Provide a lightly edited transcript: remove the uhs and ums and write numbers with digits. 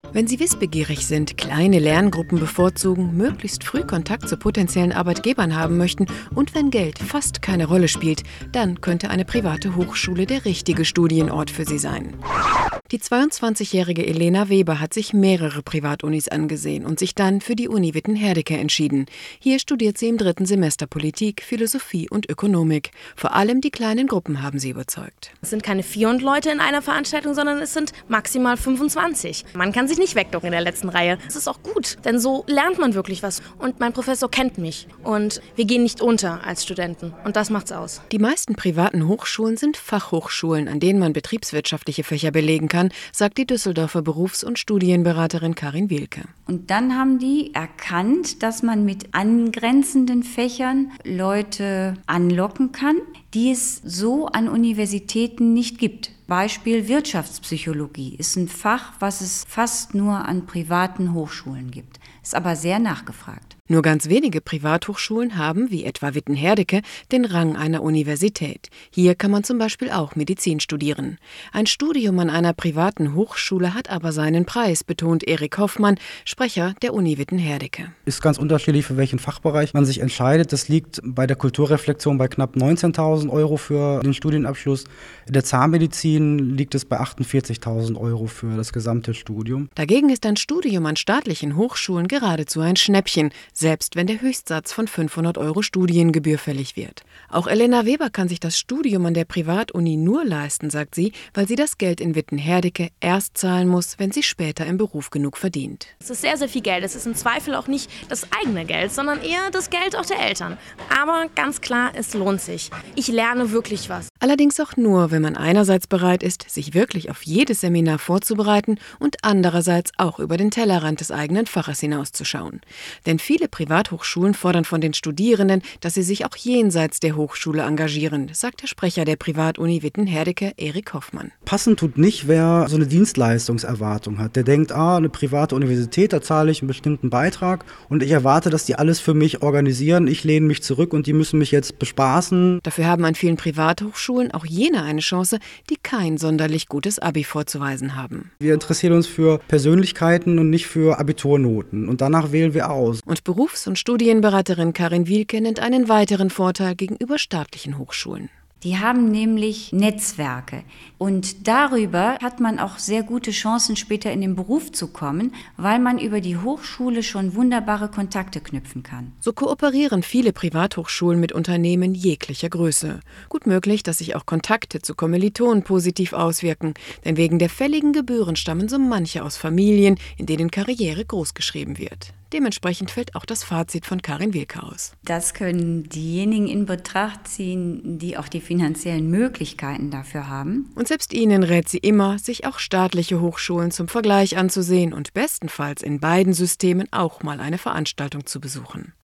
Wenn Sie wissbegierig sind, kleine Lerngruppen bevorzugen, möglichst früh Kontakt zu potenziellen Arbeitgebern haben möchten und wenn Geld fast keine Rolle spielt, dann könnte eine private Hochschule der richtige Studienort für Sie sein. Die 22-jährige Elena Weber hat sich mehrere Privatunis angesehen und sich dann für die Uni Witten-Herdecke entschieden. Hier studiert sie im 3. Semester Politik, Philosophie und Ökonomik. Vor allem die kleinen Gruppen haben sie überzeugt. Es sind keine 400 Leute in einer Veranstaltung, sondern es sind maximal 25. Man kann sich nicht wegducken in der letzten Reihe. Das ist auch gut, denn so lernt man wirklich was. Und mein Professor kennt mich. Und wir gehen nicht unter als Studenten. Und das macht's aus. Die meisten privaten Hochschulen sind Fachhochschulen, an denen man betriebswirtschaftliche Fächer belegen kann, sagt die Düsseldorfer Berufs- und Studienberaterin Karin Wielke. Und dann haben die erkannt, dass man mit angrenzenden Fächern Leute anlocken kann, die es so an Universitäten nicht gibt. Beispiel Wirtschaftspsychologie ist ein Fach, was es fast nur an privaten Hochschulen gibt, ist aber sehr nachgefragt. Nur ganz wenige Privathochschulen haben, wie etwa Witten-Herdecke, den Rang einer Universität. Hier kann man zum Beispiel auch Medizin studieren. Ein Studium an einer privaten Hochschule hat aber seinen Preis, betont Erik Hoffmann, Sprecher der Uni Witten-Herdecke. Ist ganz unterschiedlich, für welchen Fachbereich man sich entscheidet. Das liegt bei der Kulturreflexion bei knapp 19.000 € für den Studienabschluss. In der Zahnmedizin liegt es bei 48.000 € für das gesamte Studium. Dagegen ist ein Studium an staatlichen Hochschulen geradezu ein Schnäppchen, selbst wenn der Höchstsatz von 500 € Studiengebühr fällig wird. Auch Elena Weber kann sich das Studium an der Privatuni nur leisten, sagt sie, weil sie das Geld in Witten-Herdecke erst zahlen muss, wenn sie später im Beruf genug verdient. Es ist sehr, sehr viel Geld. Es ist im Zweifel auch nicht das eigene Geld, sondern eher das Geld auch der Eltern. Aber ganz klar, es lohnt sich. Ich lerne wirklich was. Allerdings auch nur, wenn man einerseits bereit ist, sich wirklich auf jedes Seminar vorzubereiten und andererseits auch über den Tellerrand des eigenen Faches hinauszuschauen. Denn viele Privathochschulen fordern von den Studierenden, dass sie sich auch jenseits der Hochschule engagieren, sagt der Sprecher der Privatuni Witten-Herdecke, Erik Hoffmann. Passend tut nicht, wer so eine Dienstleistungserwartung hat. Der denkt, eine private Universität, da zahle ich einen bestimmten Beitrag und ich erwarte, dass die alles für mich organisieren. Ich lehne mich zurück und die müssen mich jetzt bespaßen. Dafür haben an vielen Privathochschulen auch jene eine Chance, die kein sonderlich gutes Abi vorzuweisen haben. Wir interessieren uns für Persönlichkeiten und nicht für Abiturnoten und danach wählen wir aus. Und Berufs- und Studienberaterin Karin Wielke nennt einen weiteren Vorteil gegenüber staatlichen Hochschulen. Die haben nämlich Netzwerke und darüber hat man auch sehr gute Chancen, später in den Beruf zu kommen, weil man über die Hochschule schon wunderbare Kontakte knüpfen kann. So kooperieren viele Privathochschulen mit Unternehmen jeglicher Größe. Gut möglich, dass sich auch Kontakte zu Kommilitonen positiv auswirken, denn wegen der fälligen Gebühren stammen so manche aus Familien, in denen Karriere großgeschrieben wird. Dementsprechend fällt auch das Fazit von Karin Wielke aus. Das können diejenigen in Betracht ziehen, die auch die finanziellen Möglichkeiten dafür haben. Und selbst ihnen rät sie immer, sich auch staatliche Hochschulen zum Vergleich anzusehen und bestenfalls in beiden Systemen auch mal eine Veranstaltung zu besuchen.